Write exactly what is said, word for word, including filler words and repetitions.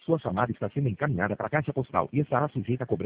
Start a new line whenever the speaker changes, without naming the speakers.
Sua chamada está sendo encaminhada para a caixa postal e estará sujeita a cobrança